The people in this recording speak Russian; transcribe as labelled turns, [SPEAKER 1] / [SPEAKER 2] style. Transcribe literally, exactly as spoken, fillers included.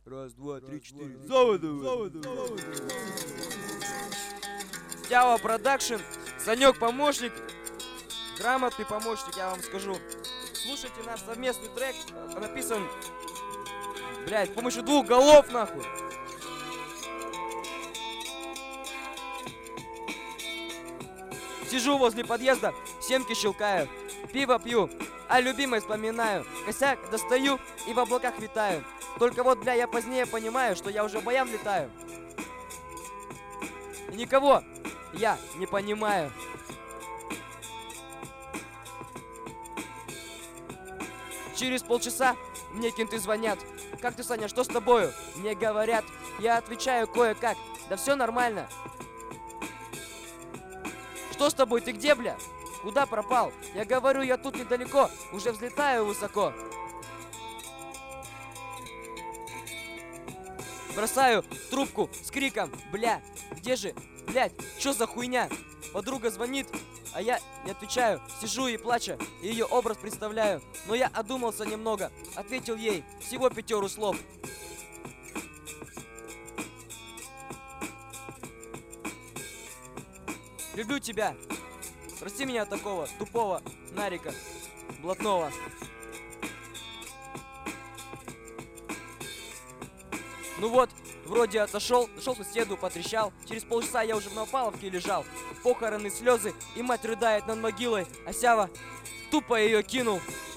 [SPEAKER 1] Раз, два, три, четыре. Заводу, заводу, заводу. Сява Продакшн. Санек помощник. Грамотный помощник, я вам скажу. Слушайте наш совместный трек. Написан, блядь, с помощью двух голов, нахуй. Сижу возле подъезда, семки щелкаю, пиво пью, а любимой вспоминаю. Косяк достаю и в облаках витаю. Только вот, бля, я позднее понимаю, что я уже в баян летаю. И никого я не понимаю. Через полчаса мне кенты звонят. Как ты, Саня, что с тобою? Мне говорят. Я отвечаю кое-как. Да все нормально. Что с тобой? Ты где, бля? Куда пропал? Я говорю, я тут недалеко. Уже взлетаю высоко. Бросаю трубку с криком. Бля, где же? Блядь, что за хуйня? Подруга звонит, а я не отвечаю. Сижу и плача, и ее образ представляю. Но я одумался немного. Ответил ей всего пятеру слов. Люблю тебя. Прости меня такого тупого нарика блатного. Ну вот, вроде отошел, зашел к соседу, потрещал. Через полчаса я уже в Новопавловке лежал. Похороны, слезы, и мать рыдает над могилой. А Сява тупо ее кинул